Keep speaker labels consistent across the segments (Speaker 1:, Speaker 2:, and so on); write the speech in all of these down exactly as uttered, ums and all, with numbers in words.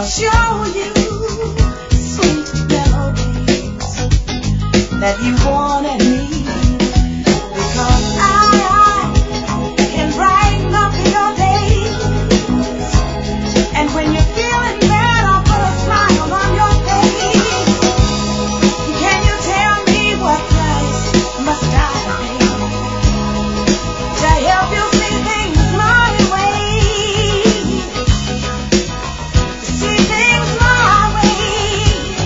Speaker 1: I'll show you sweet melodies that you want and need, because I, I can brighten up your days, and when you're feeling bad, I'll put a smile on your face. Can you tell me what price must I pay to help you see things my way? See things my way.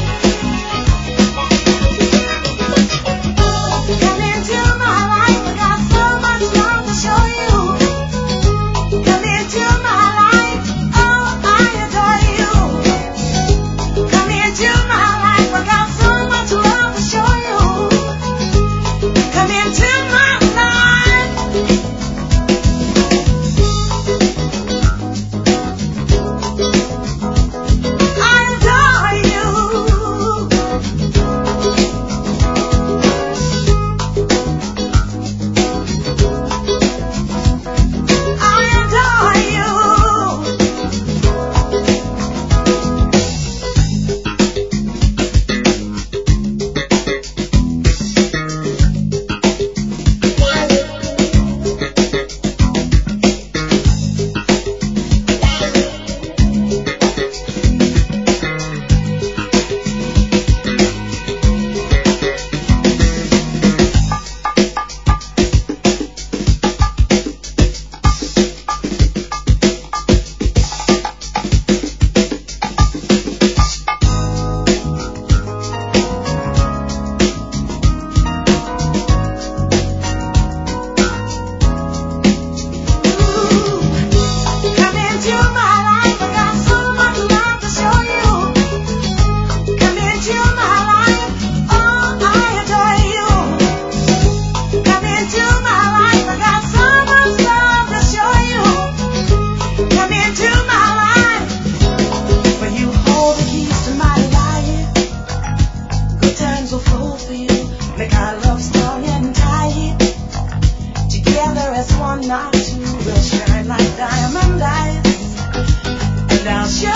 Speaker 1: Come into my life, I got so much love to show you. Come into my life, oh, I adore you. Come into my life, I got so much love to show you. Come into my life. I adore you. I adore you. Come into my life, I got so much love to show you. Come into my life, oh, I adore you. Come into my life, I got so much love to show you. Come into my life, when you hold the keys to my life, good times will flow for you. Make our love strong and tight, together as one, not two. We'll shine like diamond eyes, and I'll show